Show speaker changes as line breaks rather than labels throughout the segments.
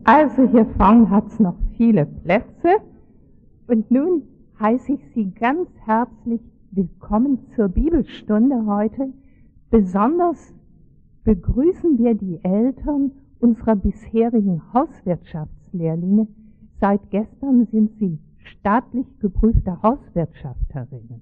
Also hier vorne hat es noch viele Plätze und nun heiße ich Sie ganz herzlich willkommen zur Bibelstunde heute. Besonders begrüßen wir die Eltern unserer bisherigen Hauswirtschaftslehrlinge. Seit gestern sind sie staatlich geprüfte Hauswirtschafterinnen.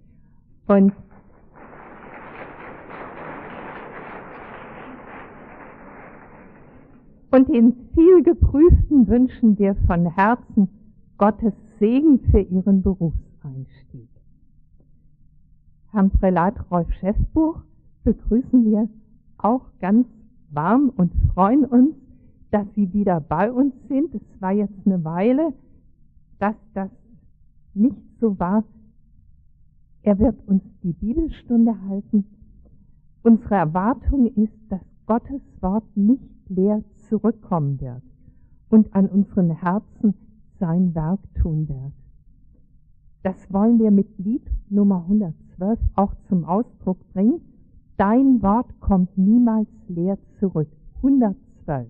Und den vielgeprüften wünschen wir von Herzen Gottes Segen für ihren Berufseinstieg. Herrn Prälat Rolf Schäffbuch begrüßen wir auch ganz warm und freuen uns, dass Sie wieder bei uns sind. Es war jetzt eine Weile, dass das nicht so war. Er wird uns die Bibelstunde halten. Unsere Erwartung ist, dass Gottes Wort nicht leer zurückkommen wird und an unseren Herzen sein Werk tun wird. Das wollen wir mit Lied Nummer 112 auch zum Ausdruck bringen. Dein Wort kommt niemals leer zurück. 112.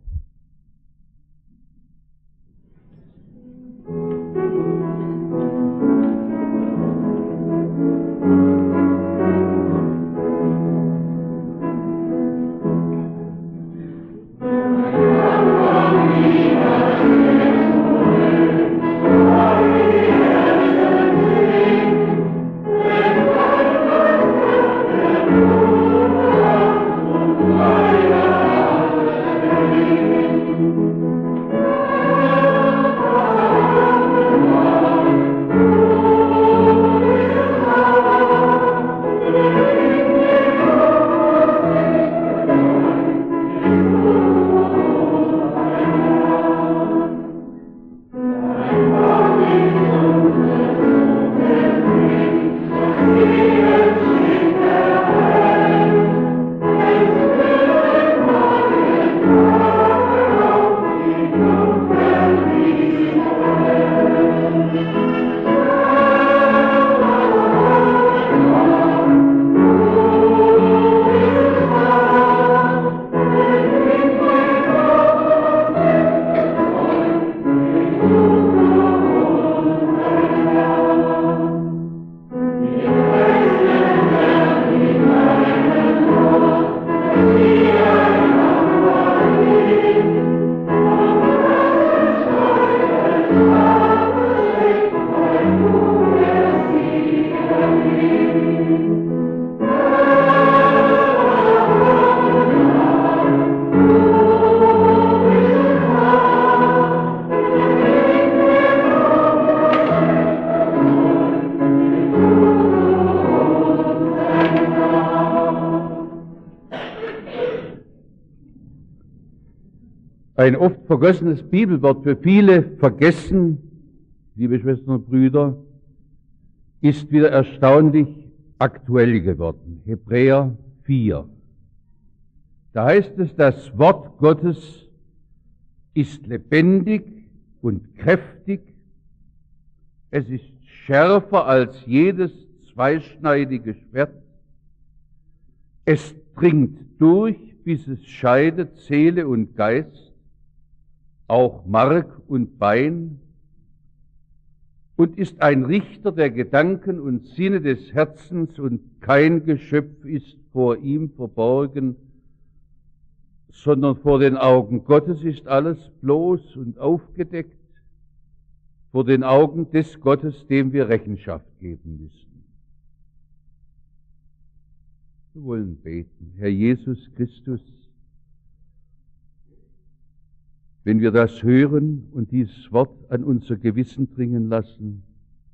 Ein oft vergessenes Bibelwort, für viele vergessen, liebe Schwestern und Brüder, ist wieder erstaunlich aktuell geworden. Hebräer 4. Da heißt es, das Wort Gottes ist lebendig und kräftig. Es ist schärfer als jedes zweischneidige Schwert. Es dringt durch, bis es scheidet Seele und Geist, auch Mark und Bein, und ist ein Richter der Gedanken und Sinne des Herzens, und kein Geschöpf ist vor ihm verborgen, sondern vor den Augen Gottes ist alles bloß und aufgedeckt, vor den Augen des Gottes, dem wir Rechenschaft geben müssen. Wir wollen beten. Herr Jesus Christus, wenn wir das hören und dieses Wort an unser Gewissen dringen lassen,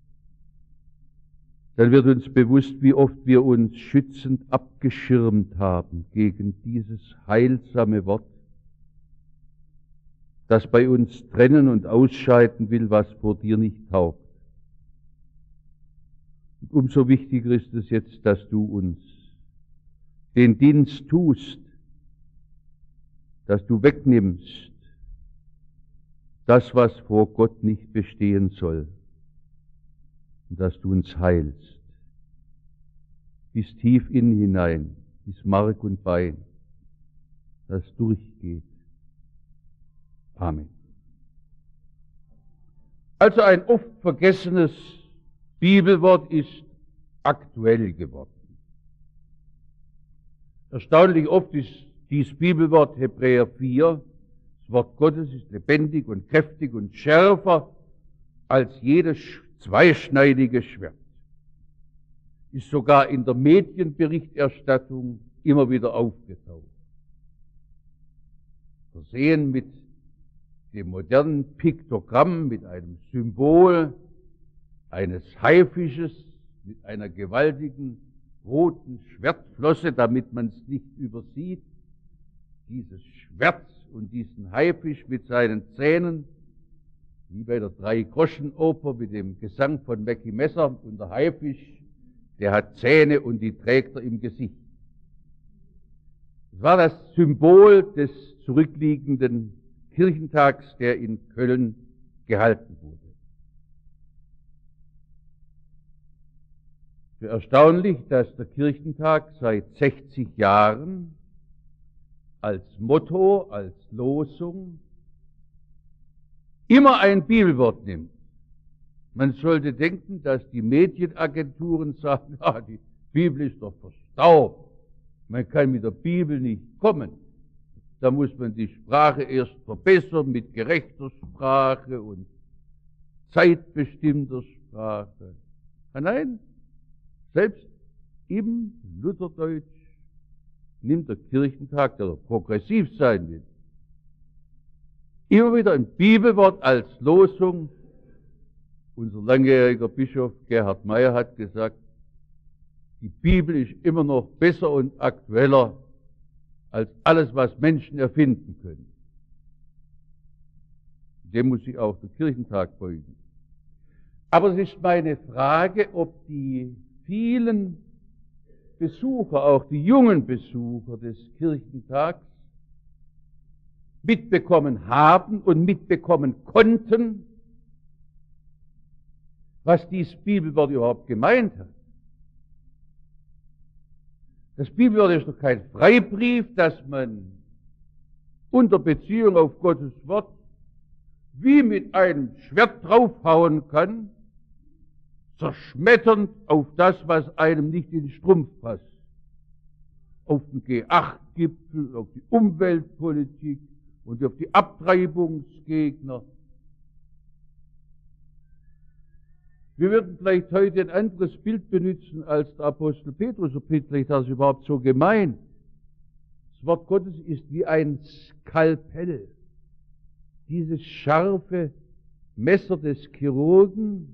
dann wird uns bewusst, wie oft wir uns schützend abgeschirmt haben gegen dieses heilsame Wort, das bei uns trennen und ausscheiden will, was vor dir nicht taugt. Und umso wichtiger ist es jetzt, dass du uns den Dienst tust, dass du wegnimmst das, was vor Gott nicht bestehen soll, und dass du uns heilst, bis tief in hinein, bis Mark und Bein, das durchgeht. Amen. Also ein oft vergessenes Bibelwort ist aktuell geworden. Erstaunlich oft ist dieses Bibelwort Hebräer 4, das Wort Gottes ist lebendig und kräftig und schärfer als jedes zweischneidige Schwert. Ist sogar in der Medienberichterstattung immer wieder aufgetaucht. Versehen mit dem modernen Piktogramm, mit einem Symbol eines Haifisches, mit einer gewaltigen roten Schwertflosse, damit man es nicht übersieht. Dieses Schwert und diesen Haifisch mit seinen Zähnen, wie bei der Drei-Groschen-Oper mit dem Gesang von Mackie Messer, und der Haifisch, der hat Zähne und die trägt er im Gesicht. Das war das Symbol des zurückliegenden Kirchentags, der in Köln gehalten wurde. Für erstaunlich, dass der Kirchentag seit 60 Jahren als Motto, als Losung immer ein Bibelwort nimmt. Man sollte denken, dass die Medienagenturen sagen, die Bibel ist doch verstaubt. Man kann mit der Bibel nicht kommen. Da muss man die Sprache erst verbessern mit gerechter Sprache und zeitbestimmter Sprache. Nein, selbst im Lutherdeutsch nimmt der Kirchentag, der progressiv sein will, immer wieder ein Bibelwort als Losung. Unser langjähriger Bischof Gerhard Meyer hat gesagt, die Bibel ist immer noch besser und aktueller als alles, was Menschen erfinden können. Dem muss sich auch der Kirchentag beugen. Aber es ist meine Frage, ob die vielen Besucher, auch die jungen Besucher des Kirchentags, mitbekommen haben und mitbekommen konnten, was dieses Bibelwort überhaupt gemeint hat. Das Bibelwort ist doch kein Freibrief, dass man unter Beziehung auf Gottes Wort wie mit einem Schwert draufhauen kann, zerschmetternd auf das, was einem nicht in den Strumpf passt. Auf den G8-Gipfel, auf die Umweltpolitik und auf die Abtreibungsgegner. Wir würden vielleicht heute ein anderes Bild benutzen als der Apostel Petrus, oder vielleicht hat es überhaupt so gemeint. Das Wort Gottes ist wie ein Skalpell. Dieses scharfe Messer des Chirurgen,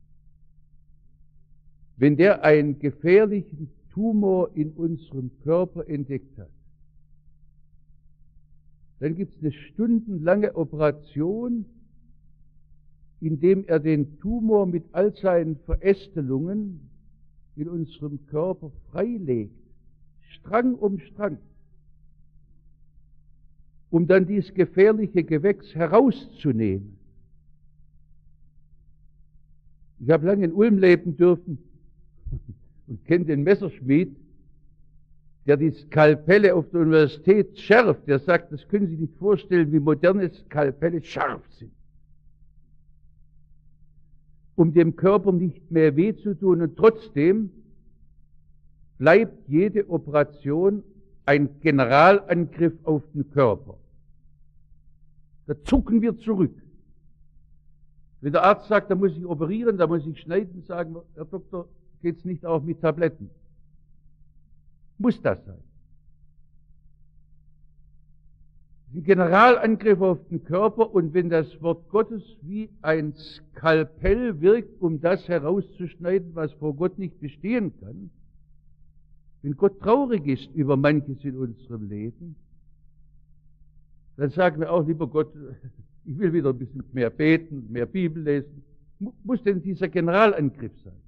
wenn der einen gefährlichen Tumor in unserem Körper entdeckt hat, dann gibt es eine stundenlange Operation, indem er den Tumor mit all seinen Verästelungen in unserem Körper freilegt, Strang um Strang, um dann dieses gefährliche Gewächs herauszunehmen. Ich habe lange in Ulm leben dürfen und kenne den Messerschmied, der die Skalpelle auf der Universität schärft. Der sagt, das können Sie sich nicht vorstellen, wie moderne Skalpelle scharf sind. Um dem Körper nicht mehr weh zu tun, und trotzdem bleibt jede Operation ein Generalangriff auf den Körper. Da zucken wir zurück. Wenn der Arzt sagt, da muss ich operieren, da muss ich schneiden, sagen wir, Herr Doktor, geht's nicht auch mit Tabletten? Muss das sein? Ein Generalangriff auf den Körper, und wenn das Wort Gottes wie ein Skalpell wirkt, um das herauszuschneiden, was vor Gott nicht bestehen kann, wenn Gott traurig ist über manches in unserem Leben, dann sagen wir auch, lieber Gott, ich will wieder ein bisschen mehr beten, mehr Bibel lesen. Muss denn dieser Generalangriff sein?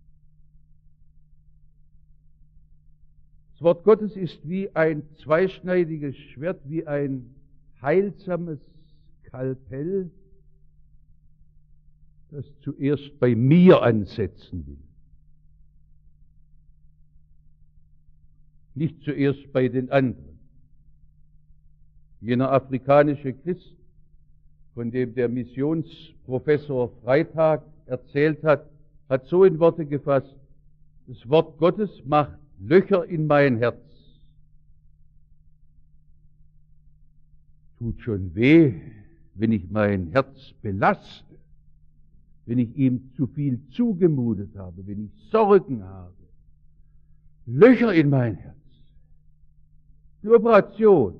Das Wort Gottes ist wie ein zweischneidiges Schwert, wie ein heilsames Skalpell, das zuerst bei mir ansetzen will. Nicht zuerst bei den anderen. Jener afrikanische Christ von dem der Missionsprofessor Freitag erzählt hat, hat so in Worte gefasst: Das Wort Gottes macht Löcher in mein Herz. Tut schon weh, wenn ich mein Herz belaste, wenn ich ihm zu viel zugemutet habe, wenn ich Sorgen habe. Löcher in mein Herz. Eine Operation.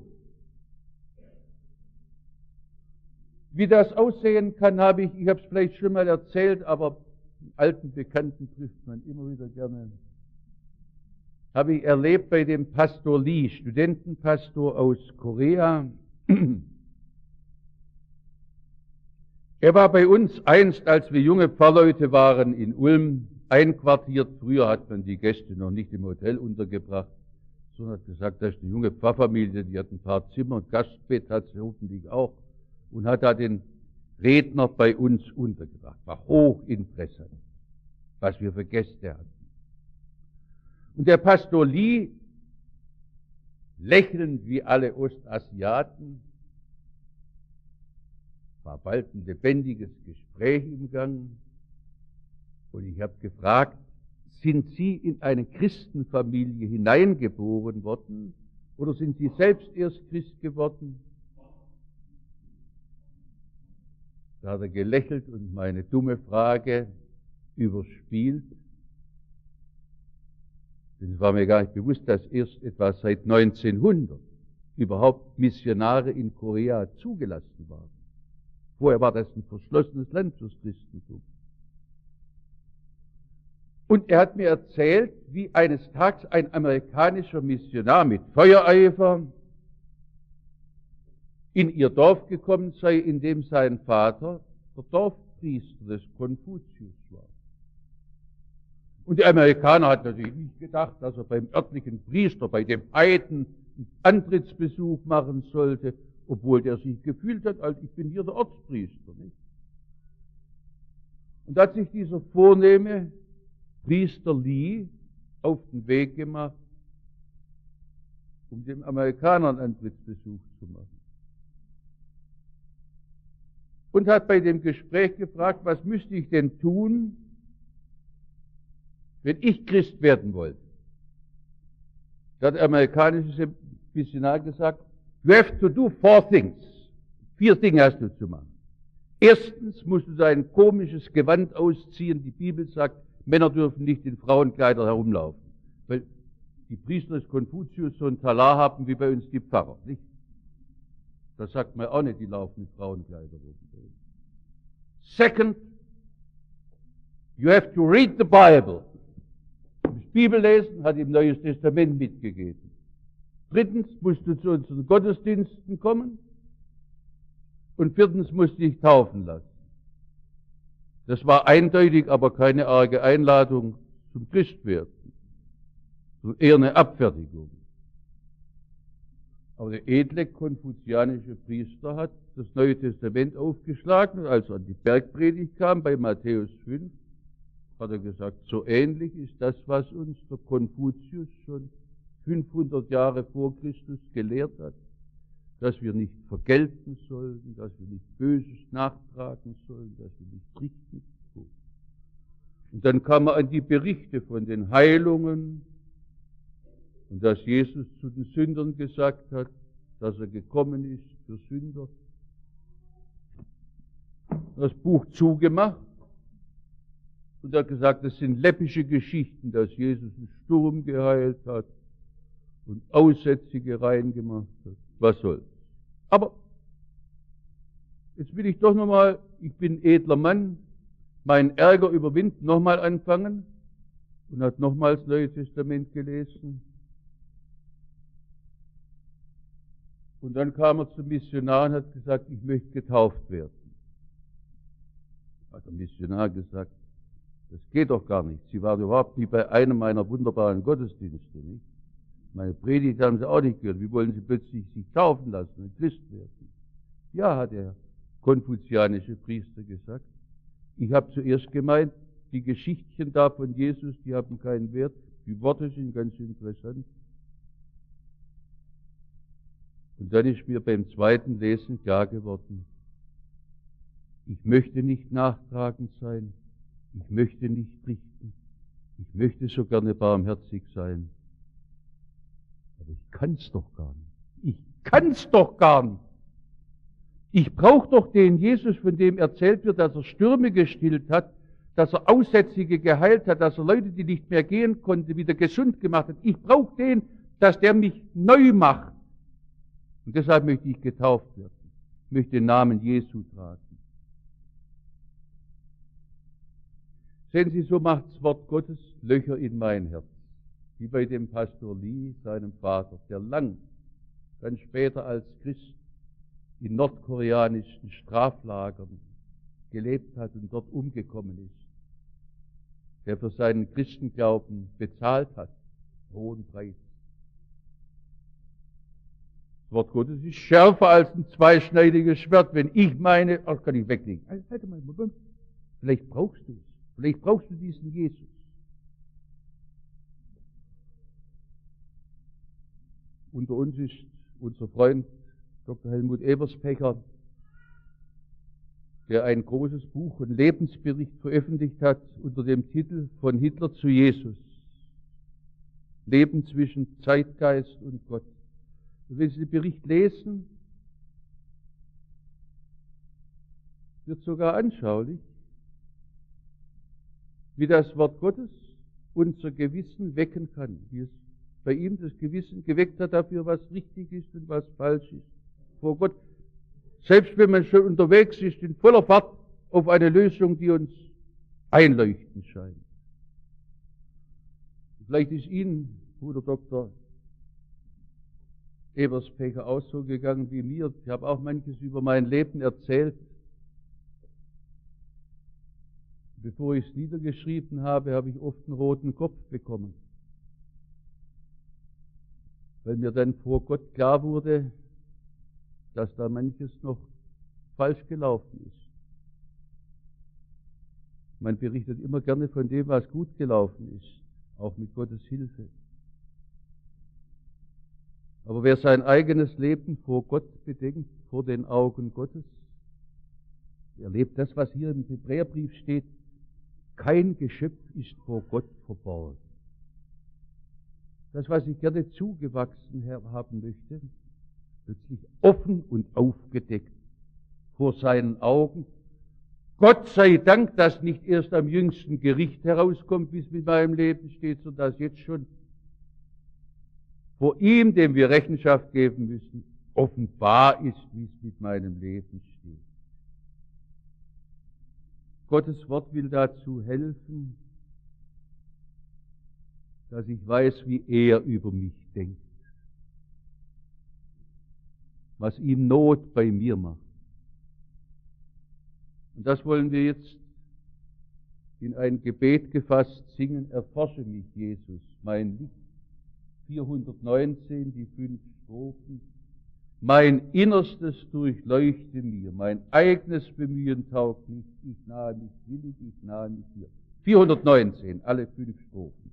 Wie das aussehen kann, habe ich es vielleicht schon mal erzählt, aber einen alten Bekannten trifft man immer wieder gerne. Habe ich erlebt bei dem Pastor Lee, Studentenpastor aus Korea. Er war bei uns einst, als wir junge Pfarrleute waren, in Ulm einquartiert. Früher hat man die Gäste noch nicht im Hotel untergebracht, sondern hat gesagt, das ist eine junge Pfarrfamilie, die hat ein paar Zimmer und Gastbett hat sie hoffentlich auch, und hat da den Redner bei uns untergebracht. War hochinteressant, was wir für Gäste hatten. Und der Pastor Lee, lächelnd wie alle Ostasiaten, war bald ein lebendiges Gespräch im Gang. Und ich habe gefragt, sind Sie in eine Christenfamilie hineingeboren worden oder sind Sie selbst erst Christ geworden? Da hat er gelächelt und meine dumme Frage überspielt. Denn es war mir gar nicht bewusst, dass erst etwa seit 1900 überhaupt Missionare in Korea zugelassen waren. Vorher war das ein verschlossenes Land fürs Christentum. Und er hat mir erzählt, wie eines Tages ein amerikanischer Missionar mit Feuereifer in ihr Dorf gekommen sei, in dem sein Vater der Dorfpriester des Konfuzius war. Und der Amerikaner hat natürlich nicht gedacht, dass er beim örtlichen Priester, bei dem Heiden, einen Antrittsbesuch machen sollte, obwohl der sich gefühlt hat, als ich bin hier der Ortspriester. Nicht? Und da hat sich dieser vornehme Priester Lee auf den Weg gemacht, um dem Amerikaner einen Antrittsbesuch zu machen. Und hat bei dem Gespräch gefragt, was müsste ich denn tun, wenn ich Christ werden wollte. Da hat der amerikanische Missionar gesagt, you have to do 4 things. 4 Dinge hast du zu machen. Erstens musst du dein komisches Gewand ausziehen. Die Bibel sagt, Männer dürfen nicht in Frauenkleider herumlaufen. Weil die Priester des Konfuzius so ein Talar haben wie bei uns die Pfarrer. Nicht? Das sagt man auch nicht, die laufen in Frauenkleider rum. Second, you have to read the Bible. Das Bibellesen hat ihm Neues Testament mitgegeben. Drittens musst du zu unseren Gottesdiensten kommen. Und viertens musst du dich taufen lassen. Das war eindeutig, aber keine arge Einladung zum Christwerden. Eher eine Abfertigung. Aber der edle konfuzianische Priester hat das Neue Testament aufgeschlagen und als er an die Bergpredigt kam, bei Matthäus 5, hat er gesagt, so ähnlich ist das, was uns der Konfuzius schon 500 Jahre vor Christus gelehrt hat, dass wir nicht vergelten sollten, dass wir nicht Böses nachtragen sollen, dass wir nicht richten sollen. Und dann kam er an die Berichte von den Heilungen und dass Jesus zu den Sündern gesagt hat, dass er gekommen ist für Sünder. Das Buch zugemacht und er hat gesagt, das sind läppische Geschichten, dass Jesus einen Sturm geheilt hat und Aussätzige reingemacht hat. Was soll's? Aber jetzt will ich doch nochmal, ich bin edler Mann, meinen Ärger überwinden, nochmal anfangen und hat nochmals das Neue Testament gelesen. Und dann kam er zum Missionar und hat gesagt, ich möchte getauft werden. Hat der Missionar gesagt, das geht doch gar nicht. Sie waren überhaupt nicht bei einem meiner wunderbaren Gottesdienste, nicht? Meine Predigt haben Sie auch nicht gehört. Wie wollen Sie plötzlich sich taufen lassen und Christ werden? Ja, hat der konfuzianische Priester gesagt. Ich habe zuerst gemeint, die Geschichtchen da von Jesus, die haben keinen Wert. Die Worte sind ganz interessant. Und dann ist mir beim zweiten Lesen klar geworden, Ich möchte nicht nachtragend sein. Ich möchte nicht richten. Ich möchte so gerne barmherzig sein. Aber ich kann's doch gar nicht. Ich kann's doch gar nicht. Ich brauche doch den Jesus, von dem erzählt wird, dass er Stürme gestillt hat, dass er Aussätzige geheilt hat, dass er Leute, die nicht mehr gehen konnten, wieder gesund gemacht hat. Ich brauche den, dass der mich neu macht. Und deshalb möchte ich getauft werden. Ich möchte den Namen Jesu tragen. Sehen Sie, so macht das Wort Gottes Löcher in mein Herz. Wie bei dem Pastor Lee, seinem Vater, der lang, dann später als Christ in nordkoreanischen Straflagern gelebt hat und dort umgekommen ist. Der für seinen Christenglauben bezahlt hat, hohen Preis. Das Wort Gottes ist schärfer als ein zweischneidiges Schwert. Wenn ich meine, ach, kann ich weglegen. Halt mal, vielleicht brauchst du es. Vielleicht brauchst du diesen Jesus. Unter uns ist unser Freund Dr. Helmut Eberspecher, der ein großes Buch und Lebensbericht veröffentlicht hat unter dem Titel Von Hitler zu Jesus. Leben zwischen Zeitgeist und Gott. Und wenn Sie den Bericht lesen, wird sogar anschaulich, wie das Wort Gottes unser Gewissen wecken kann, wie es bei ihm das Gewissen geweckt hat dafür, was richtig ist und was falsch ist. Vor Gott, selbst wenn man schon unterwegs ist, in voller Fahrt auf eine Lösung, die uns einleuchtend scheint. Vielleicht ist Ihnen, Bruder Dr. Eberspecher, auch so gegangen wie mir. Ich habe auch manches über mein Leben erzählt. Bevor ich es niedergeschrieben habe, habe ich oft einen roten Kopf bekommen. Weil mir dann vor Gott klar wurde, dass da manches noch falsch gelaufen ist. Man berichtet immer gerne von dem, was gut gelaufen ist, auch mit Gottes Hilfe. Aber wer sein eigenes Leben vor Gott bedenkt, vor den Augen Gottes, erlebt das, was hier im Hebräerbrief steht: Kein Geschöpf ist vor Gott verborgen. Das, was ich gerne zugewachsen haben möchte, plötzlich offen und aufgedeckt vor seinen Augen. Gott sei Dank, dass nicht erst am jüngsten Gericht herauskommt, wie es mit meinem Leben steht, sondern dass jetzt schon vor ihm, dem wir Rechenschaft geben müssen, offenbar ist, wie es mit meinem Leben steht. Gottes Wort will dazu helfen, dass ich weiß, wie er über mich denkt, was ihm Not bei mir macht. Und das wollen wir jetzt in ein Gebet gefasst singen: Erforsche mich, Jesus, mein Licht. 419, die 5 Strophen. Mein Innerstes durchleuchte mir, mein eigenes Bemühen taugt nicht, ich nahe mich willig, ich nahe mich hier. 419, alle 5 Strophen.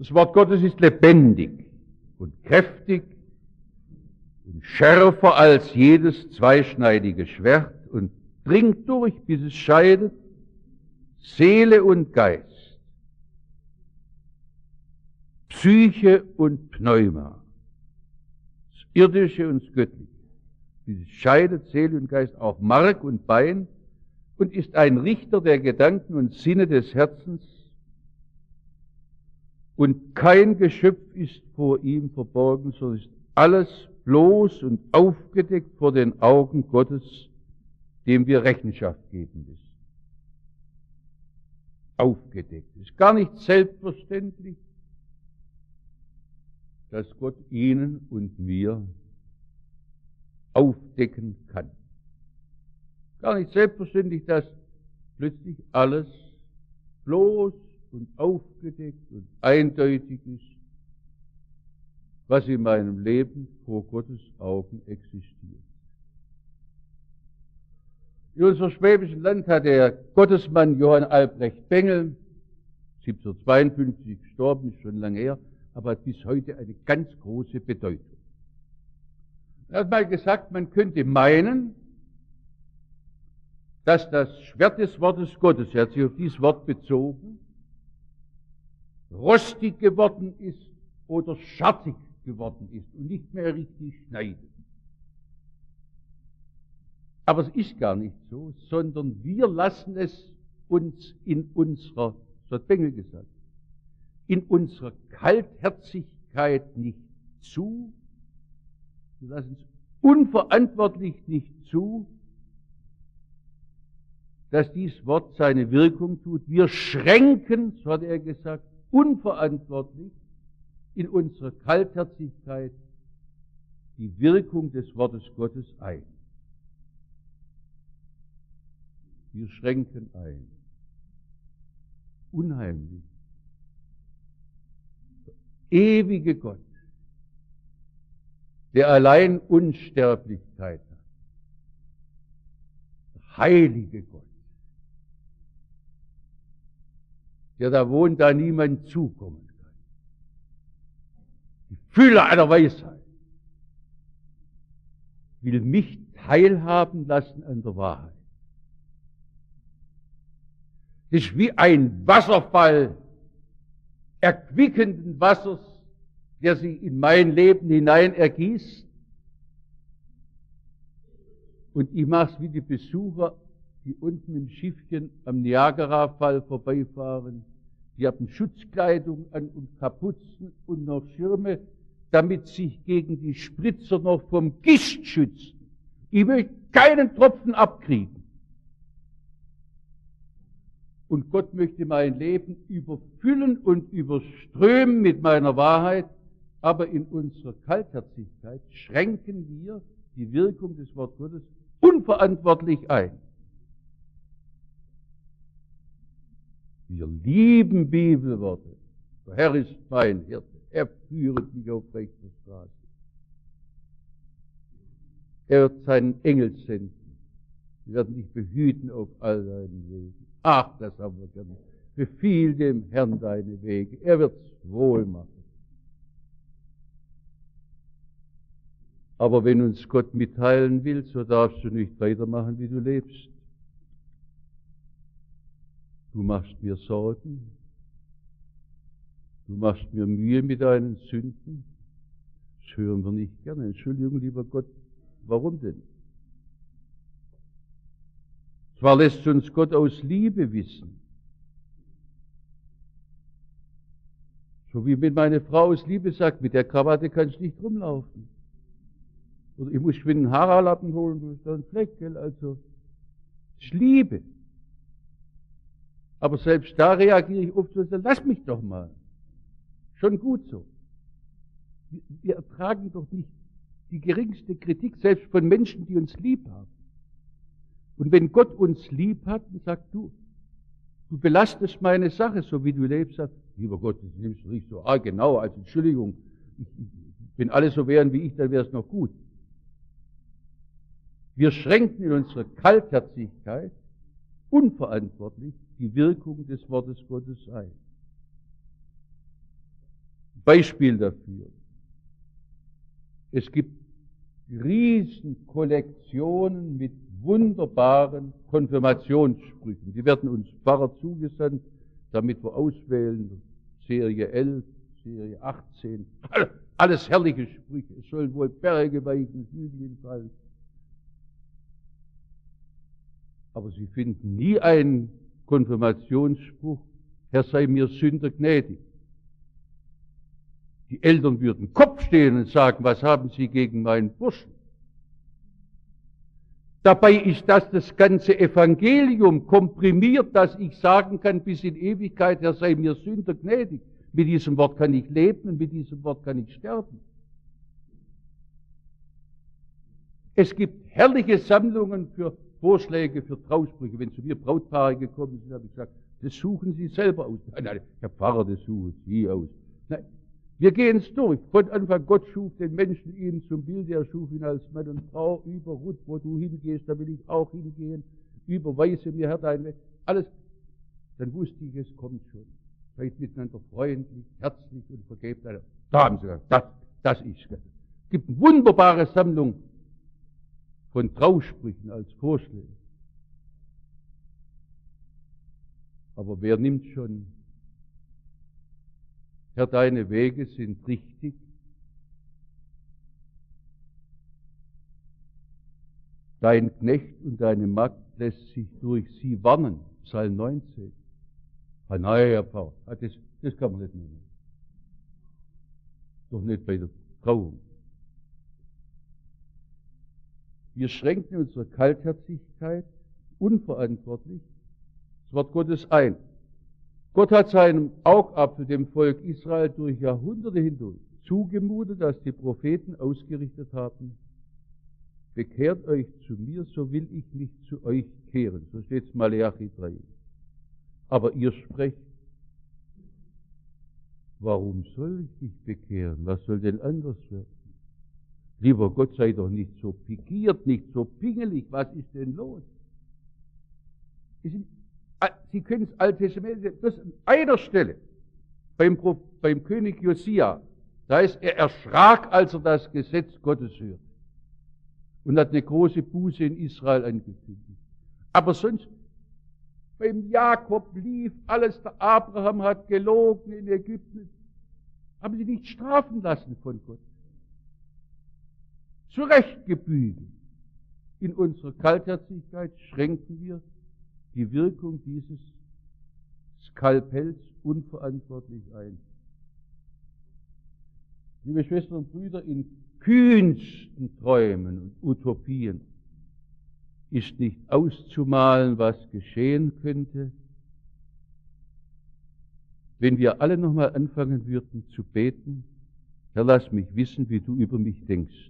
Das Wort Gottes ist lebendig und kräftig und schärfer als jedes zweischneidige Schwert und dringt durch, bis es scheidet Seele und Geist, Psyche und Pneuma, das Irdische und das Göttliche. Dieses scheidet Seele und Geist, auch Mark und Bein, und ist ein Richter der Gedanken und Sinne des Herzens. Und kein Geschöpf ist vor ihm verborgen, sondern ist alles bloß und aufgedeckt vor den Augen Gottes, dem wir Rechenschaft geben müssen. Aufgedeckt. Es ist gar nicht selbstverständlich, dass Gott Ihnen und mir aufdecken kann. Gar nicht selbstverständlich, dass plötzlich alles bloß und aufgedeckt und eindeutig ist, was in meinem Leben vor Gottes Augen existiert. In unserem schwäbischen Land hat der Gottesmann Johann Albrecht Bengel, 1752 gestorben, ist schon lange her, aber hat bis heute eine ganz große Bedeutung. Er hat mal gesagt, man könnte meinen, dass das Schwert des Wortes Gottes, er hat sich auf dieses Wort bezogen, rostig geworden ist oder schartig geworden ist und nicht mehr richtig schneidet. Aber es ist gar nicht so, sondern wir lassen es uns in unserer, so hat Bengel gesagt, in unserer Kaltherzigkeit nicht zu, wir lassen es unverantwortlich nicht zu, dass dieses Wort seine Wirkung tut. Wir schränken, so hat er gesagt, unverantwortlich in unserer Kaltherzigkeit die Wirkung des Wortes Gottes ein. Wir schränken ein. Unheimlich. Der ewige Gott, der allein Unsterblichkeit hat. Der heilige Gott, der da wohnt, da niemand zukommen kann. Die Fülle einer Weisheit will mich teilhaben lassen an der Wahrheit. Das ist wie ein Wasserfall erquickenden Wassers, der sich in mein Leben hinein ergießt. Und ich mache es wie die Besucher, die unten im Schiffchen am Niagarafall vorbeifahren. Die haben Schutzkleidung an und Kapuzen und noch Schirme, damit sich gegen die Spritzer noch vom Gischt schützen. Ich möchte keinen Tropfen abkriegen. Und Gott möchte mein Leben überfüllen und überströmen mit meiner Wahrheit, aber in unserer Kaltherzigkeit schränken wir die Wirkung des Wortes Gottes unverantwortlich ein. Wir lieben Bibelworte. Der Herr ist mein Hirte. Er führet mich auf rechter Straße. Er wird seinen Engel senden. Sie werden dich behüten auf all deinen Wegen. Ach, das haben wir gern. Befiehl dem Herrn deine Wege. Er wird's wohl machen. Aber wenn uns Gott mitteilen will, so darfst du nicht weitermachen, wie du lebst. Du machst mir Sorgen. Du machst mir Mühe mit deinen Sünden. Das hören wir nicht gerne. Entschuldigung, lieber Gott, warum denn? Zwar lässt uns Gott aus Liebe wissen. So wie wenn meine Frau aus Liebe sagt, mit der Krawatte kannst du nicht rumlaufen. Oder ich muss geschwind einen Haarlappen holen, du hast da einen Fleck, gell? Also, das ist Liebe. Aber selbst da reagiere ich oft so, lass mich doch mal. Schon gut so. Wir ertragen doch nicht die geringste Kritik, selbst von Menschen, die uns lieb haben. Und wenn Gott uns lieb hat und sagt, du belastest meine Sache, so wie du lebst, sagst, lieber Gott, das nimmst du nicht so genau, als Entschuldigung, wenn alle so wären wie ich, dann wäre es noch gut. Wir schränken in unserer Kaltherzigkeit unverantwortlich die Wirkung des Wortes Gottes ein. Beispiel dafür. Es gibt Riesenkollektionen mit wunderbaren Konfirmationssprüchen. Die werden uns Pfarrer zugesandt, damit wir auswählen, Serie 11, Serie 18, alles herrliche Sprüche. Es sollen wohl Berge weichen, Hügel fallen. Aber Sie finden nie einen Konfirmationsspruch, Herr sei mir Sünder gnädig. Die Eltern würden Kopf stehen und sagen, was haben Sie gegen meinen Burschen? Dabei ist das ganze Evangelium komprimiert, dass ich sagen kann, bis in Ewigkeit, Herr sei mir Sünder gnädig. Mit diesem Wort kann ich leben und mit diesem Wort kann ich sterben. Es gibt herrliche Sammlungen für Vorschläge für Trausprüche. Wenn zu mir Brautpaare gekommen sind, habe ich gesagt, das suchen Sie selber aus. Nein, Herr Pfarrer, das suchen Sie aus. Nein, wir gehen es durch. Von Anfang Gott schuf den Menschen ihnen zum Bild, er schuf ihn als Mann und Frau. Über Ruth, wo du hingehst, da will ich auch hingehen. Überweise mir, Herr, dein Weg. Alles. Dann wusste ich, es kommt schon. Seid miteinander freundlich, herzlich und vergebt einander. Da haben Sie gesagt, das ist es. Es gibt eine wunderbare Sammlung von Trausprüchen als Vorschläge. Aber wer nimmt schon? Herr, deine Wege sind richtig. Dein Knecht und deine Magd lässt sich durch sie warnen. Psalm 19. Ah, nein, Herr Pfarrer, das kann man nicht nehmen. Doch nicht bei der Trauung. Wir schränken unsere Kaltherzigkeit unverantwortlich das Wort Gottes ein. Gott hat seinem Augapfel, dem Volk Israel, durch Jahrhunderte hindurch zugemutet, dass die Propheten ausgerichtet haben, bekehrt euch zu mir, so will ich mich zu euch kehren. So steht es Malachi 3. Aber ihr sprecht, warum soll ich mich bekehren? Was soll denn anders werden? Lieber Gott, sei doch nicht so pikiert, nicht so pingelig. Was ist denn los? Sie können das Alte Testament, das an einer Stelle, beim König Josia, da ist er erschrak, als er das Gesetz Gottes hörte und hat eine große Buße in Israel angekündigt. Aber sonst, beim Jakob lief alles, der Abraham hat gelogen in Ägypten, haben sie nicht strafen lassen von Gott. Zurechtgebügelt. In unserer Kaltherzigkeit schränken wir die Wirkung dieses Skalpells unverantwortlich ein. Liebe Schwestern und Brüder, in kühnsten Träumen und Utopien ist nicht auszumalen, was geschehen könnte, wenn wir alle nochmal anfangen würden zu beten, Herr, lass mich wissen, wie du über mich denkst.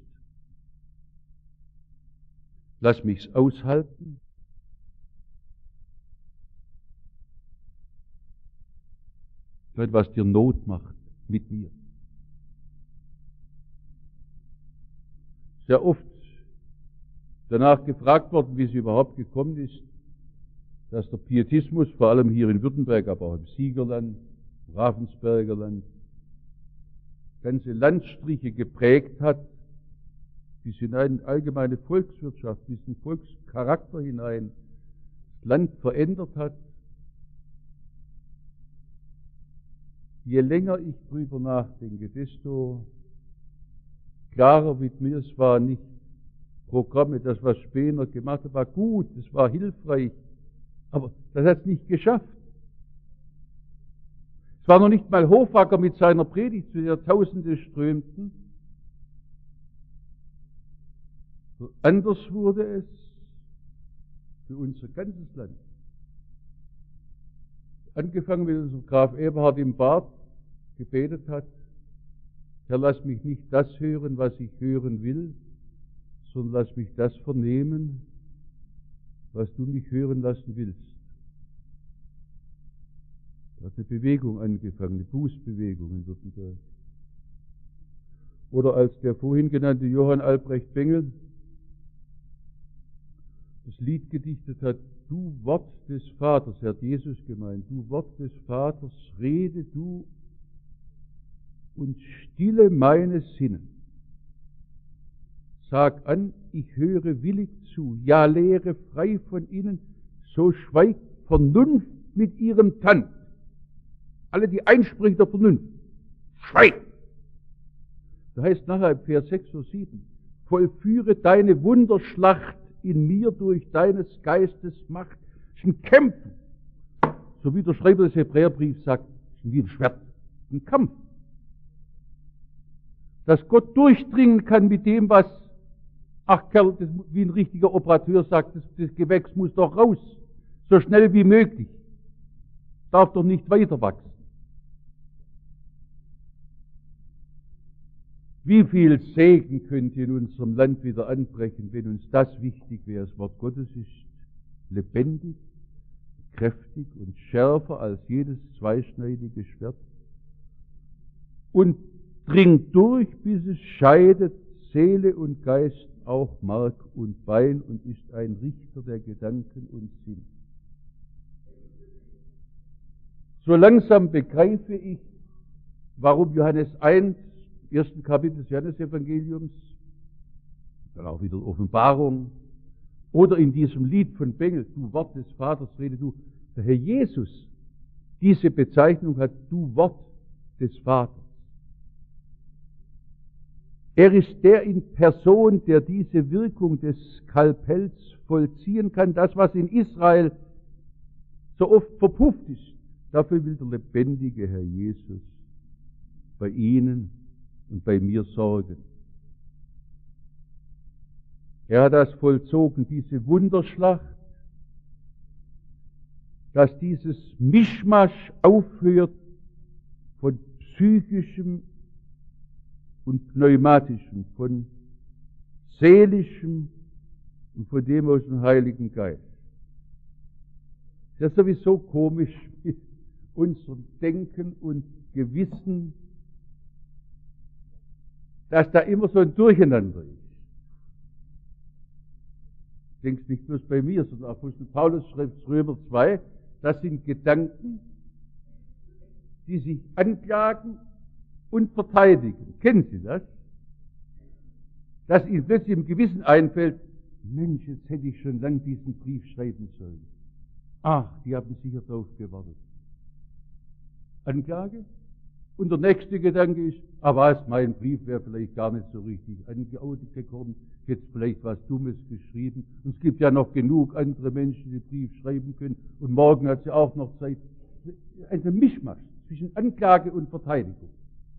Lass mich's aushalten. Was dir Not macht mit mir. Sehr oft danach gefragt worden, wie es überhaupt gekommen ist, dass der Pietismus, vor allem hier in Württemberg, aber auch im Siegerland, im Ravensberger Land, ganze Landstriche geprägt hat, bis hinein in allgemeine Volkswirtschaft, bis in den Volkscharakter hinein, das Land verändert hat. Je länger ich drüber nachdenke, desto klarer wird mir, es war nicht Programme, das, was Spener gemacht hat, war gut, es war hilfreich, aber das hat es nicht geschafft. Es war noch nicht mal Hofacker mit seiner Predigt, zu der Tausende strömten. So anders wurde es für unser ganzes Land. Angefangen mit unserem Graf Eberhard im Bad gebetet hat, Herr, lass mich nicht das hören, was ich hören will, sondern lass mich das vernehmen, was du mich hören lassen willst. Da hat eine Bewegung angefangen, eine Bußbewegung in Württemberg. Oder als der vorhin genannte Johann Albrecht Bengel das Lied gedichtet hat, du Wort des Vaters, er hat Jesus gemeint, du Wort des Vaters, rede du und stille meine Sinnen. Sag an, ich höre willig zu, ja lehre frei von ihnen, so schweigt Vernunft mit ihrem Tand. Alle die Einsprüche der Vernunft, schweigt. Da heißt nachher im Vers 6 oder 7, vollführe deine Wunderschlacht in mir durch deines Geistes Macht. Das ist ein Kämpfen. So wie der Schreiber des Hebräerbriefs sagt, das ist wie ein Schwert, ein Kampf. Dass Gott durchdringen kann mit dem, was, ach Kerl, das, wie ein richtiger Operateur sagt, das Gewächs muss doch raus, so schnell wie möglich. Darf doch nicht weiter wachsen. Wie viel Segen könnte in unserem Land wieder anbrechen, wenn uns das wichtig wäre. Das Wort Gottes ist lebendig, kräftig und schärfer als jedes zweischneidige Schwert und dringt durch, bis es scheidet Seele und Geist, auch Mark und Bein, und ist ein Richter der Gedanken und Sinn. So langsam begreife ich, warum Johannes 1, ersten Kapitel des Johannesevangeliums, dann auch wieder Offenbarung, oder in diesem Lied von Bengel, du Wort des Vaters, rede du, der Herr Jesus diese Bezeichnung hat, du Wort des Vaters. Er ist der in Person, der diese Wirkung des Skalpells vollziehen kann. Das, was in Israel so oft verpufft ist, dafür will der lebendige Herr Jesus bei Ihnen und bei mir sorgen. Er hat das vollzogen, diese Wunderschlacht, dass dieses Mischmasch aufhört von psychischem und pneumatischem, von seelischem und von dem aus dem Heiligen Geist. Das ist sowieso komisch mit unserem Denken und Gewissen, dass da immer so ein Durcheinander ist. Ich denke es nicht bloß bei mir, sondern Apostel Paulus schreibt Römer 2, das sind Gedanken, die sich anklagen und verteidigen. Kennen Sie das? Dass Ihnen plötzlich im Gewissen einfällt, Mensch, jetzt hätte ich schon lang diesen Brief schreiben sollen. Ach, die haben sicher drauf gewartet. Anklage? Und der nächste Gedanke ist, was, mein Brief wäre vielleicht gar nicht so richtig angekommen, jetzt vielleicht was Dummes geschrieben. Und es gibt ja noch genug andere Menschen, die Brief schreiben können. Und morgen hat sie auch noch Zeit. Ein Mischmasch zwischen Anklage und Verteidigung.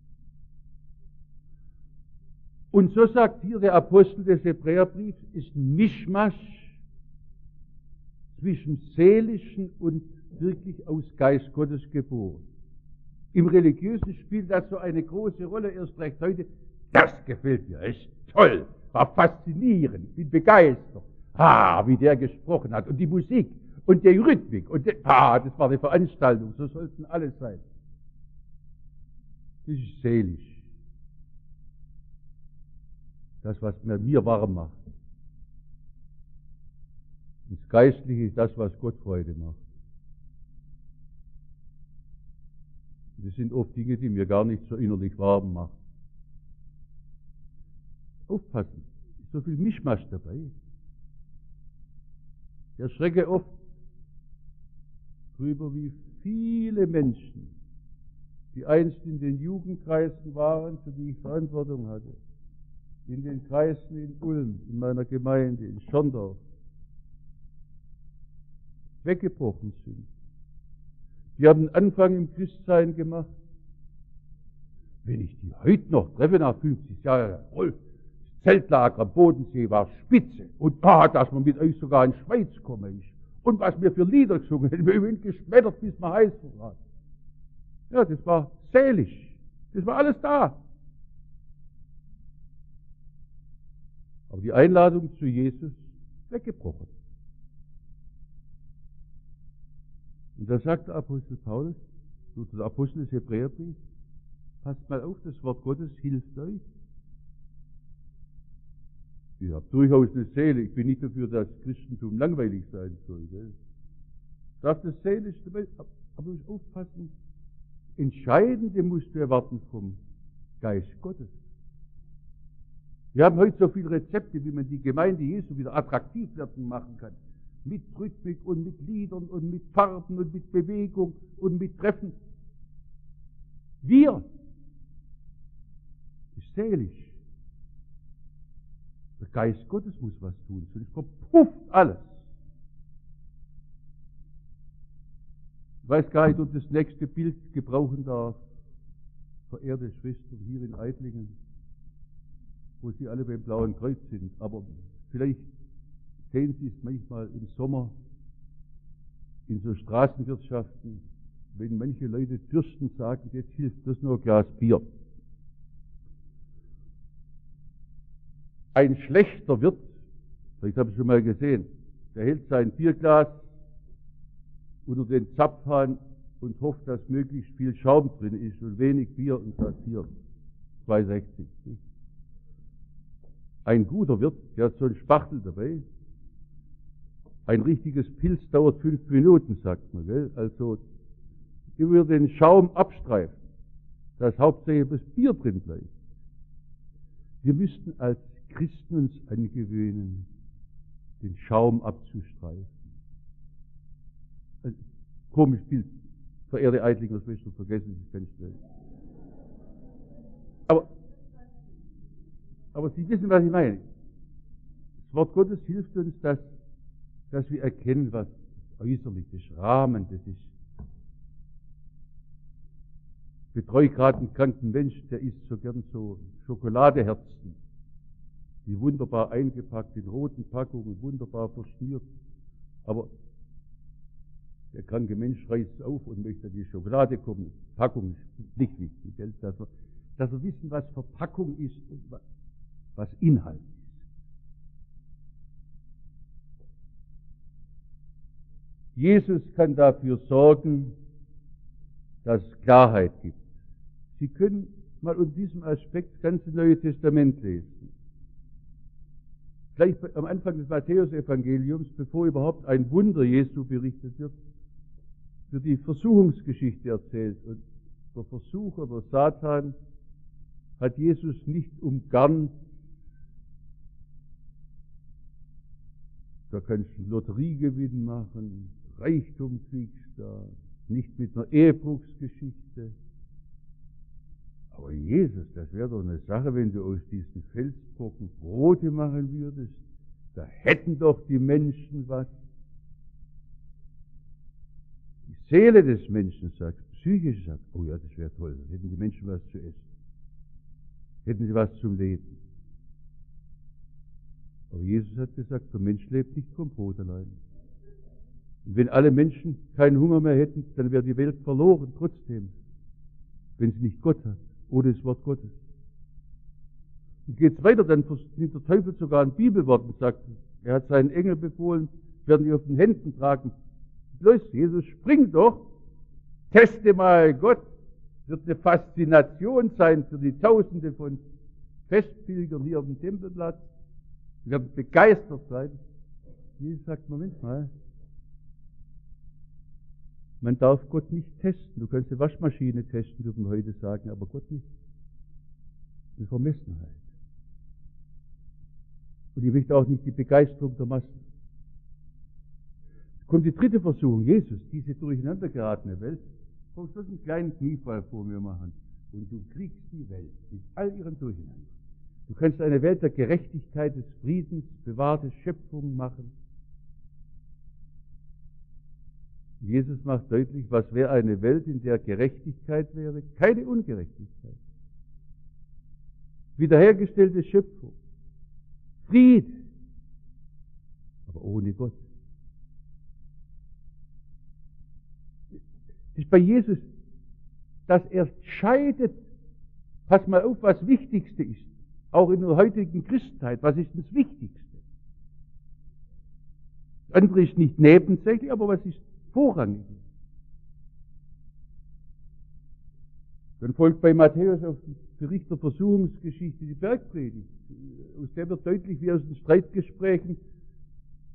Und so sagt hier der Apostel des Hebräerbriefs, ist ein Mischmasch zwischen seelischen und wirklich aus Geist Gottes geboren. Im Religiösen spielt das so eine große Rolle, erst recht heute. Das gefällt mir, ist toll, war faszinierend, ich bin begeistert. Wie der gesprochen hat und die Musik und die Rhythmik und das war eine Veranstaltung, so sollten alle sein. Das ist seelisch. Das, was mir warm macht. Das Geistliche ist das, was Gott Freude macht. Das sind oft Dinge, die mir gar nicht so innerlich warm machen. Aufpassen, ist so viel Mischmasch dabei. Ich erschrecke oft darüber, wie viele Menschen, die einst in den Jugendkreisen waren, für die ich Verantwortung hatte, in den Kreisen in Ulm, in meiner Gemeinde, in Schorndorf, weggebrochen sind. Die haben einen Anfang im Christsein gemacht. Wenn ich die heute noch treffe, nach 50 Jahren, das Zeltlager am Bodensee war spitze. Und dass man mit euch sogar in die Schweiz kommen ist. Und was wir für Lieder gesungen haben, wir sind geschmettert, bis man heiß war. Ja, das war seelisch. Das war alles da. Aber die Einladung zu Jesus weggebrochen. Und da sagt der Apostel Paulus, der Apostel des Hebräerbriefs, passt mal auf, das Wort Gottes hilft euch. Ich habe durchaus eine Seele, ich bin nicht dafür, dass Christentum langweilig sein soll. Gell? Darf das seelisch dabei, aber muss aufpassen, Entscheidende musst du erwarten vom Geist Gottes. Wir haben heute so viele Rezepte, wie man die Gemeinde Jesu wieder attraktiv werden machen kann. Mit Rhythmik und mit Liedern und mit Farben und mit Bewegung und mit Treffen. Wir ist selig. Der Geist Gottes muss was tun, sonst verpufft alles. Ich weiß gar nicht, ob das nächste Bild gebrauchen darf, verehrte Schwestern hier in Eitlingen, wo Sie alle beim Blauen Kreuz sind. Aber vielleicht sehen Sie es manchmal im Sommer in so Straßenwirtschaften, wenn manche Leute dürsten, sagen, jetzt hilft das nur ein Glas Bier. Ein schlechter Wirt, vielleicht habe ich schon mal gesehen, der hält sein Bierglas unter den Zapfhahn und hofft, dass möglichst viel Schaum drin ist und wenig Bier und sagt hier 2,60. Ein guter Wirt, der hat so einen Spachtel dabei. Ein richtiges Pilz dauert 5 Minuten, sagt man, gell? Also über den Schaum abstreifen, dass hauptsächlich das Bier drin bleibt. Wir müssten als Christen uns angewöhnen, den Schaum abzustreifen. Ein komisches Bild. Verehrte Eitlinger Schwestern, vergessen Sie es ganz schnell. Aber Sie wissen, was ich meine. Das Wort Gottes hilft uns, dass wir erkennen, was äußerlich ist, Rahmen, das ist. Ich betreue gerade einen kranken Menschen, der isst so gern so Schokoladeherzen, die wunderbar eingepackt in roten Packungen, wunderbar verschnürt. Aber der kranke Mensch reißt auf und möchte die Schokolade kommen. Packung ist nicht wichtig, gell? Dass wir wissen, was Verpackung ist und was Inhalt ist. Jesus kann dafür sorgen, dass es Klarheit gibt. Sie können mal unter diesem Aspekt das ganze Neue Testament lesen. Gleich am Anfang des Matthäus-Evangeliums, bevor überhaupt ein Wunder Jesu berichtet wird die Versuchungsgeschichte erzählt. Und der Versucher, der Satan, hat Jesus nicht umgarnt. Da kannst du einen Lotteriegewinn machen, Reichtum kriegst da, nicht mit einer Ehebruchsgeschichte. Aber Jesus, das wäre doch eine Sache, wenn du aus diesen Felsbrocken Brote machen würdest. Da hätten doch die Menschen was. Die Seele des Menschen sagt, psychisch sagt, oh ja, das wäre toll, da hätten die Menschen was zu essen. Hätten sie was zum Leben. Aber Jesus hat gesagt, der Mensch lebt nicht vom Brot allein. Und wenn alle Menschen keinen Hunger mehr hätten, dann wäre die Welt verloren trotzdem. Wenn sie nicht Gott hat, ohne das Wort Gottes. Und geht es weiter, dann nimmt der Teufel sogar ein Bibelwort und sagt, er hat seinen Engel befohlen, werden die auf den Händen tragen. Los, Jesus, spring doch, teste mal Gott. Wird eine Faszination sein für die Tausende von Festpilgern hier auf dem Tempelplatz. Sie werden begeistert sein. Jesus sagt, Moment mal, man darf Gott nicht testen. Du kannst die Waschmaschine testen, würden wir heute sagen, aber Gott nicht. Eine Vermessenheit. Und ich möchte auch nicht die Begeisterung der Massen. Kommt die dritte Versuchung, Jesus, diese durcheinander geratene Welt. Du sollst einen kleinen Kniefall vor mir machen und du kriegst die Welt mit all ihrem Durcheinander. Du kannst eine Welt der Gerechtigkeit, des Friedens, bewahrte Schöpfung machen. Jesus macht deutlich, was wäre eine Welt, in der Gerechtigkeit wäre? Keine Ungerechtigkeit. Wiederhergestellte Schöpfung. Fried. Aber ohne Gott. Das ist bei Jesus, dass er scheidet. Pass mal auf, was das Wichtigste ist. Auch in der heutigen Christenheit. Was ist das Wichtigste? Das andere ist nicht nebensächlich, aber was ist vorrangig? Dann folgt bei Matthäus auf den Bericht der Versuchungsgeschichte die Bergpredigt. Aus der wird deutlich, wie aus den Streitgesprächen,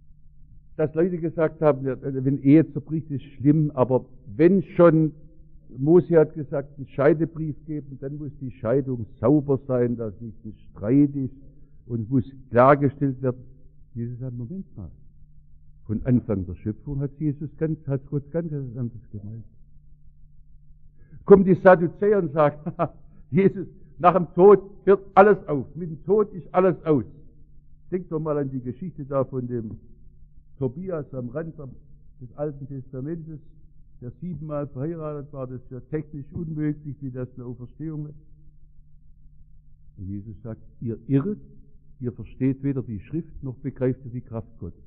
dass Leute gesagt haben, wenn Ehe zerbricht, ist schlimm, aber wenn schon Mose hat gesagt, einen Scheidebrief geben, dann muss die Scheidung sauber sein, dass nicht ein Streit ist und muss klargestellt werden. Jesus sagt, Moment mal, von Anfang der Schöpfung hat Gott ganz anders gemeint. Kommen die Sadduzäer und sagen, Jesus, nach dem Tod hört alles auf, mit dem Tod ist alles aus. Denkt doch mal an die Geschichte da von dem Tobias am Rand des Alten Testamentes, der 7-mal verheiratet war, das ist ja technisch unmöglich, wie das eine Auferstehung ist. Und Jesus sagt, ihr irret, ihr versteht weder die Schrift, noch begreift ihr die Kraft Gottes.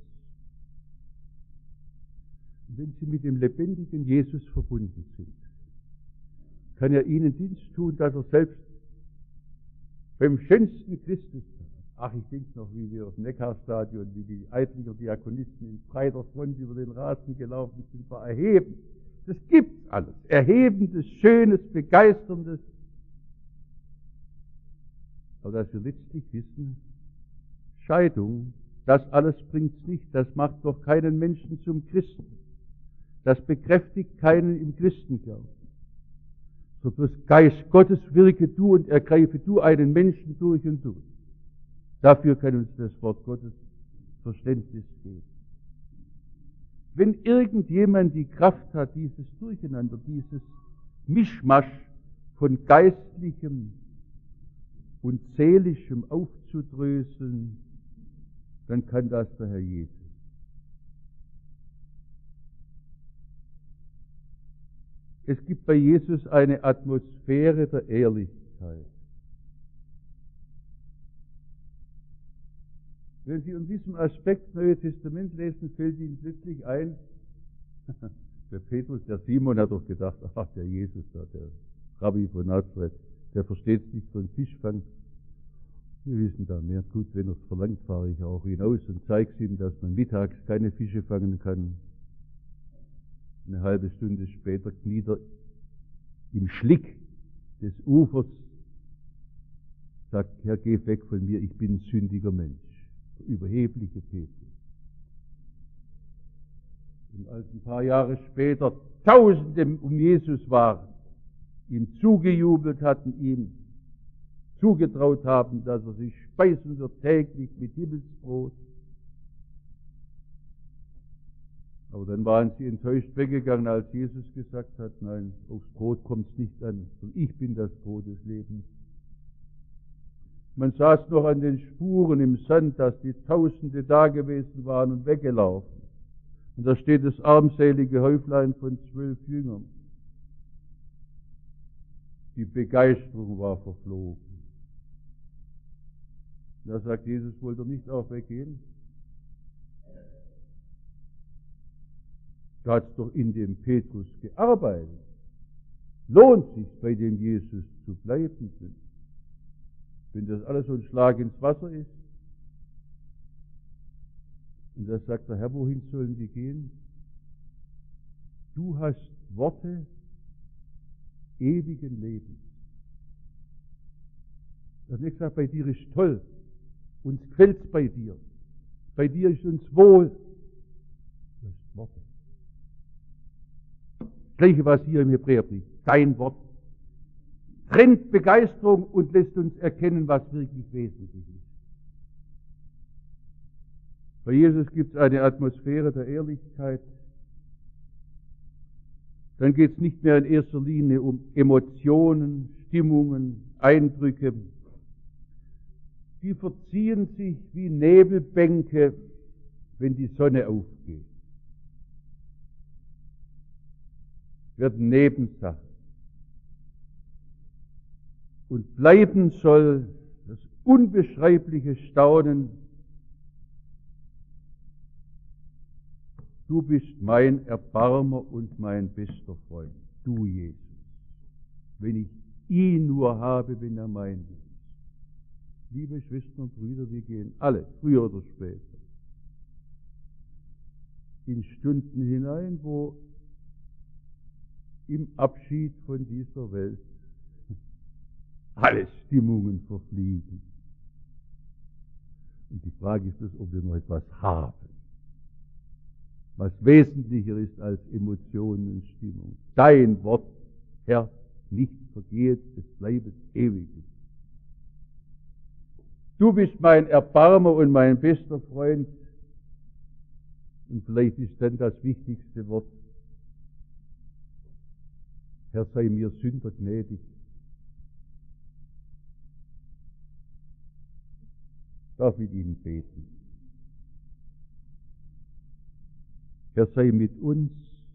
Und wenn Sie mit dem lebendigen Jesus verbunden sind, kann er Ihnen Dienst tun, dass er selbst beim schönsten Christus, ach, ich denke noch, wie wir auf dem Neckarstadion, wie die Eidlinger Diakonisten in breiter Front über den Rasen gelaufen sind, war erhebend. Das gibt's alles. Erhebendes, Schönes, Begeisterndes. Aber dass wir letztlich wissen, Scheidung, das alles bringt's nicht. Das macht doch keinen Menschen zum Christen. Das bekräftigt keinen im Christenglauben. So durch Geist Gottes wirke du und ergreife du einen Menschen durch und durch. Dafür kann uns das Wort Gottes Verständnis geben. Wenn irgendjemand die Kraft hat, dieses Durcheinander, dieses Mischmasch von Geistlichem und Seelischem aufzudröseln, dann kann das der Herr Jesus. Es gibt bei Jesus eine Atmosphäre der Ehrlichkeit. Wenn Sie in diesem Aspekt Neue Testament lesen, fällt Ihnen plötzlich ein, der Petrus, der Simon hat doch gedacht, ach, der Jesus da, der Rabbi von Nazareth, der versteht sich von Fischfang. Wir wissen da mehr. Gut, wenn er es verlangt, fahre ich auch hinaus und zeige es ihm, dass man mittags keine Fische fangen kann. Eine halbe Stunde später kniet er im Schlick des Ufers, sagt, Herr, geh weg von mir, ich bin ein sündiger Mensch. Der überhebliche Petrus. Und als ein paar Jahre später Tausende um Jesus waren, ihm zugejubelt hatten, ihm zugetraut haben, dass er sich speisen wird täglich mit Himmelsbrot. Aber dann waren sie enttäuscht weggegangen, als Jesus gesagt hat, nein, aufs Brot kommt es nicht an, sondern ich bin das Brot des Lebens. Man saß noch an den Spuren im Sand, dass die Tausende da gewesen waren und weggelaufen. Und da steht das armselige Häuflein von 12 Jüngern. Die Begeisterung war verflogen. Da sagt Jesus, wollt ihr nicht auch weggehen? Da hat es doch in dem Petrus gearbeitet. Lohnt sich bei dem Jesus zu bleiben, wenn das alles so ein Schlag ins Wasser ist. Und da sagt der Herr, wohin sollen die gehen? Du hast Worte ewigen Lebens. Das nächste sagt, bei dir ist toll. Uns quält's bei dir. Bei dir ist uns wohl. Das ist Worte. Das Gleiche, was hier im Hebräerbrief. Dein Wort trennt Begeisterung und lässt uns erkennen, was wirklich wesentlich ist. Bei Jesus gibt es eine Atmosphäre der Ehrlichkeit. Dann geht es nicht mehr in erster Linie um Emotionen, Stimmungen, Eindrücke. Die verziehen sich wie Nebelbänke, wenn die Sonne aufgeht. Werden Nebensache. Und bleiben soll das unbeschreibliche Staunen. Du bist mein Erbarmer und mein bester Freund, du Jesus. Wenn ich ihn nur habe, wenn er mein ist. Liebe Schwestern und Brüder, wir gehen alle, früher oder später, in Stunden hinein, wo im Abschied von dieser Welt alle Stimmungen verfliegen. Und die Frage ist, ob wir noch etwas haben, was wesentlicher ist als Emotionen und Stimmung. Dein Wort Herr, nicht vergehet, es bleibet ewiglich. Du bist mein Erbarmer und mein bester Freund. Und vielleicht ist dann das wichtigste Wort: Herr, sei mir Sünder gnädig. Darf mit Ihnen beten. Herr, sei mit uns,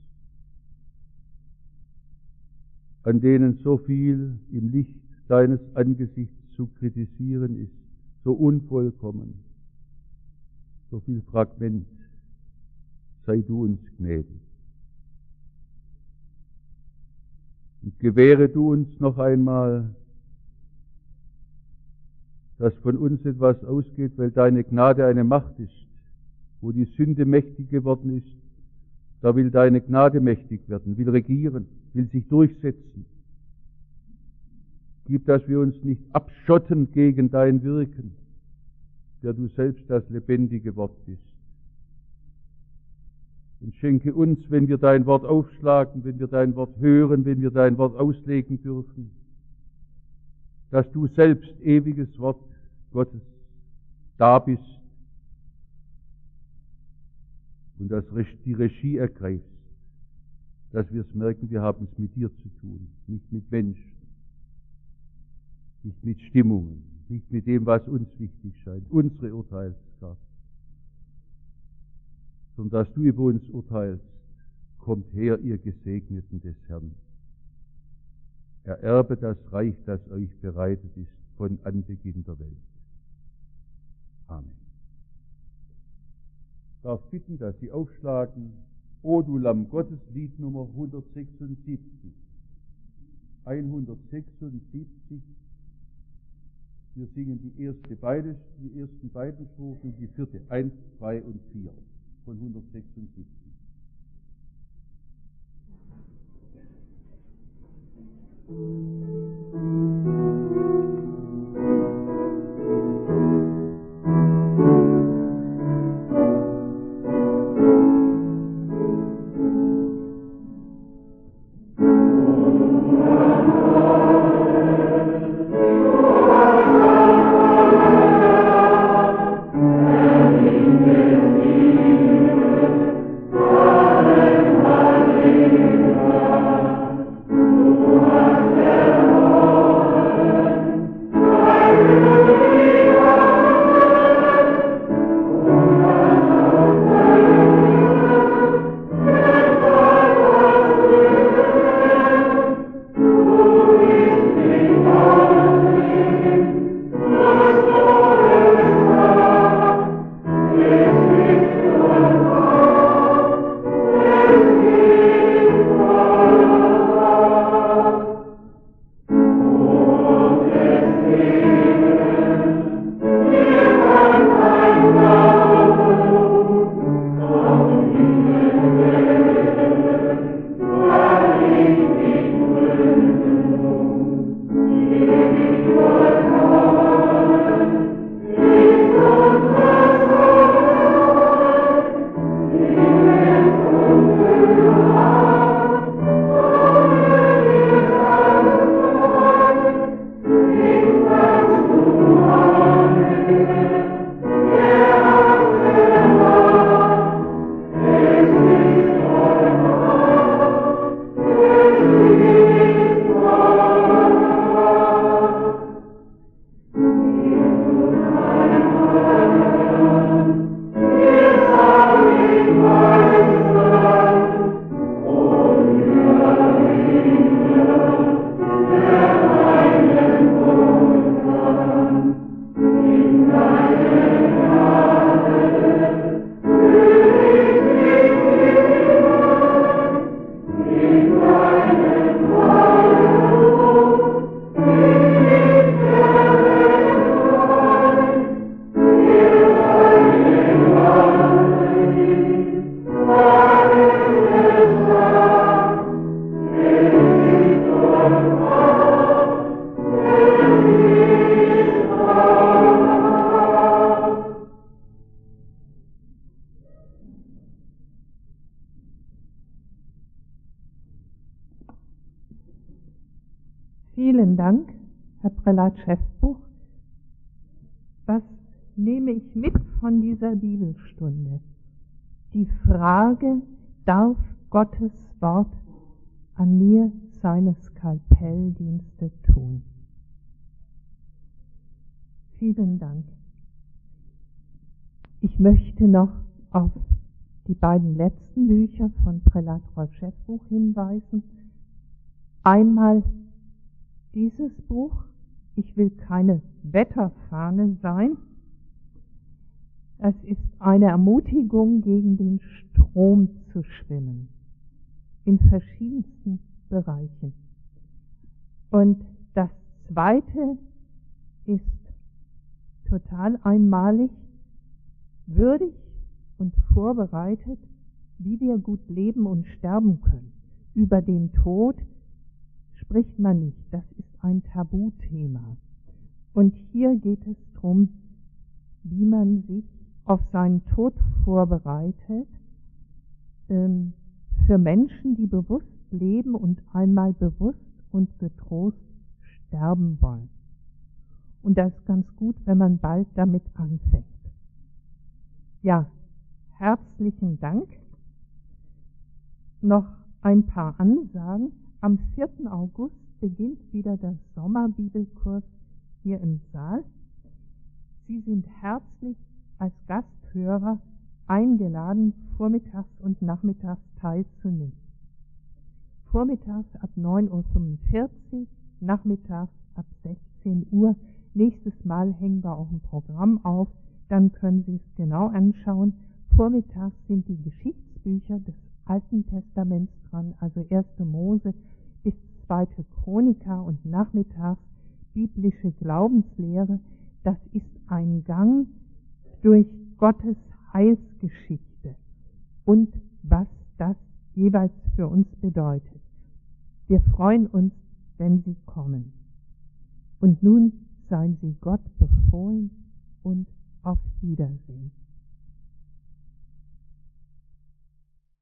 an denen so viel im Licht deines Angesichts zu kritisieren ist, so unvollkommen, so viel Fragment. Sei du uns gnädig. Und gewähre du uns noch einmal, dass von uns etwas ausgeht, weil deine Gnade eine Macht ist. Wo die Sünde mächtig geworden ist, da will deine Gnade mächtig werden, will regieren, will sich durchsetzen. Gib, dass wir uns nicht abschotten gegen dein Wirken, der du selbst das lebendige Wort bist. Und schenke uns, wenn wir dein Wort aufschlagen, wenn wir dein Wort hören, wenn wir dein Wort auslegen dürfen, dass du selbst, ewiges Wort Gottes, da bist und dass die Regie ergreifst, dass wir es merken, wir haben es mit dir zu tun, nicht mit Menschen, nicht mit Stimmungen, nicht mit dem, was uns wichtig scheint, unsere Urteilskraft, sondern dass du über uns urteilst. Kommt her, ihr Gesegneten des Herrn. Ererbe das Reich, das euch bereitet ist von Anbeginn der Welt. Amen. Ich darf bitten, dass Sie aufschlagen, O du Lamm Gottes, Lied Nummer 176. 176. Wir singen die ersten beiden Strophen, die vierte, 1, 2 und 4 von 176.
Vielen Dank, Herr Prälat Schäffbuch. Was nehme ich mit von dieser Bibelstunde? Die Frage, darf Gottes Wort an mir seine Skalpelldienste tun? Vielen Dank. Ich möchte noch auf die beiden letzten Bücher von Prälat Rolf Schäffbuch hinweisen. Einmal dieses Buch, ich will keine Wetterfahne sein. Es ist eine Ermutigung, gegen den Strom zu schwimmen, in verschiedensten Bereichen. Und das zweite ist total einmalig, würdig und vorbereitet, wie wir gut leben und sterben können. Über den Tod spricht man nicht, das ist ein Tabuthema. Und hier geht es darum, wie man sich auf seinen Tod vorbereitet, für Menschen, die bewusst leben und einmal bewusst und getrost sterben wollen. Und das ist ganz gut, wenn man bald damit anfängt. Ja, herzlichen Dank. Noch ein paar Ansagen. Am 4. August beginnt wieder der Sommerbibelkurs hier im Saal. Sie sind herzlich als Gasthörer eingeladen, vormittags und nachmittags teilzunehmen. Vormittags ab 9:45 Uhr, nachmittags ab 16 Uhr. Nächstes Mal hängen wir auch ein Programm auf, dann können Sie es genau anschauen. Vormittags sind die Geschichtsbücher des Alten Testaments dran, also 1. Mose bis 2. Chroniker, und nachmittags biblische Glaubenslehre. Das ist ein Gang durch Gottes Heilsgeschichte und was das jeweils für uns bedeutet. Wir freuen uns, wenn Sie kommen. Und nun seien Sie Gott befohlen und auf Wiedersehen.